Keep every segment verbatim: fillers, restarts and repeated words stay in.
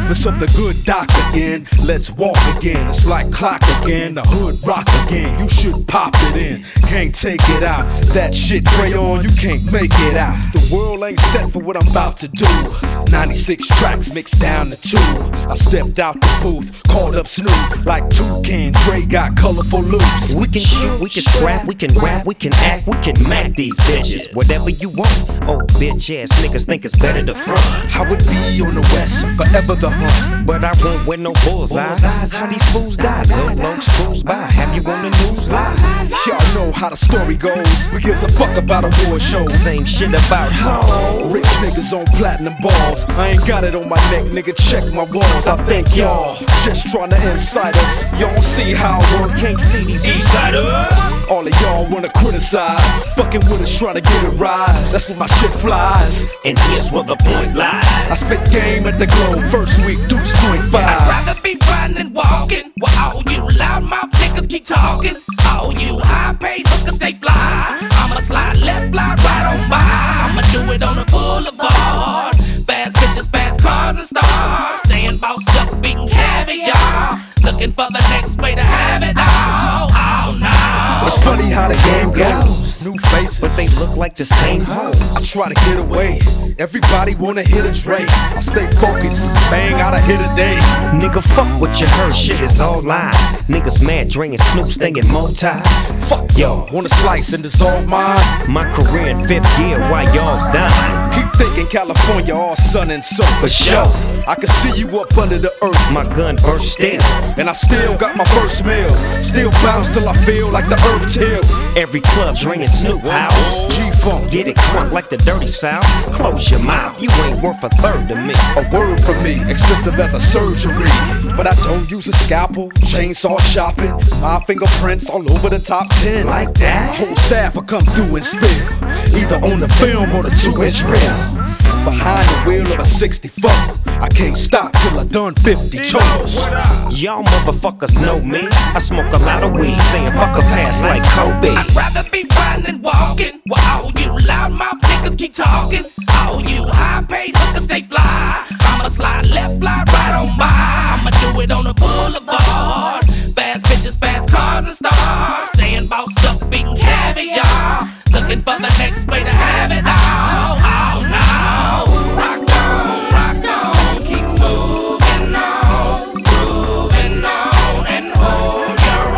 office of the good doc again. Let's walk again, it's like clock again. The hood rock again, you should pop it in. Can't take it out, that shit crayon, you can't make it out. The world ain't set for what I'm about to do. ninety-six tracks mixed down to two. I stepped out the booth, called up Snoop. Like Toucan, Dre got colorful loops. We can shoot, we can scrap, we can rap, we can act, we can mac these bitches. Whatever you want. Oh, bitch ass niggas think it's better to front. I would be on the west, forever the hunt. But I won't wear no bullseyes. How these fools die? Little long screws by. Have you on the news live? Y'all know how the story goes. We gives a fuck about award shows. Same shit about hoes. Rich niggas on platinum balls. I ain't got it on my neck, nigga. Check my walls. I thank y'all. Just trying to incite us. Y'all don't see how I work. Can't see these insiders. All of y'all wanna criticize. Fucking with us trying to get a rise. That's where my shit flies. And here's where the point lies. I spit game at the Globe. First week, Deuce point five. I'd rather be riding and walking. While all you loudmouth niggas keep talking. All you high-paid hookers stay fly. I'ma slide left, slide right on by. I'ma do it on the boulevard. Fast bitches, fast cars and stars. Staying bossed up, eating caviar. Looking for the next way to have it all. Oh no. It's funny how the game goes. New faces, but they look like the same hoes. I try to get away. Everybody wanna hit a Dre. I stay focused, bang out a hit a day. Nigga, fuck what you heard, shit is all lies. Niggas mad, Dre and Snoop staying multi. Fuck y'all, wanna slice and dissolve mine? My career in fifth gear, why y'all's dying? Keep thinking California all sun and sun for sure. I can see you up under the earth. My gun burst still, and I still got my first meal. Still bounce till I feel like the earth tilt. Every club, Dre and Snoop house. G-Funk, get it crunk like the dirty south. Close your mouth, you ain't worth a third to me. A word from me, expensive as a surgery. But I don't use a scalpel, chainsaw chopping. My fingerprints all over the top ten. Like that? Whole staff will come through and spill. Either on the film or the two inch reel. Behind the wheel of a sixty-four. I can't stop till I done fifty chores. Y'all motherfuckers know me. I smoke a lot of weed, saying fuck a pass like Kobe. I'd rather be riding and walking. While all you loudmouth niggas keep talking. All you high-paid hookers stay fly. I'ma slide left, slide right on by. I'ma do it on the boulevard. Fast bitches, fast cars and stars. Staying bossed up, eating caviar. Looking for the next way to have it all. Oh no. Rock on, rock on, keep moving on, grooving on, and hold your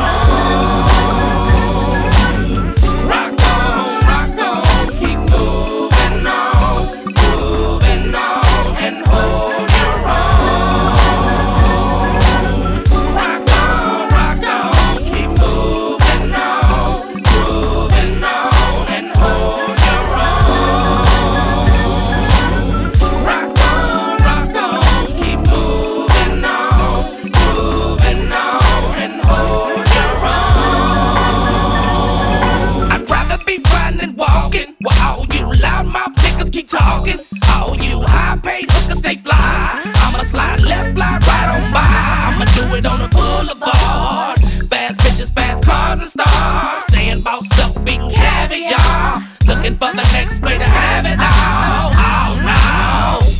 own. Rock on, rock on, keep moving on, grooving on, and hold your own. Rock on, rock on, keep moving on, grooving on, and hold your own. Rock on, rock on, keep moving on, grooving on, and hold your own. I'd rather be riding and walking. While all you loudmouth niggas keep talking. All you high-paid hookers stay fly. I'ma slide left, slide right on by. I'ma do it on the boulevard. Fast bitches, fast cars and stars. Staying bossed up, eating caviar. Looking for the next way to have it all. Oh no.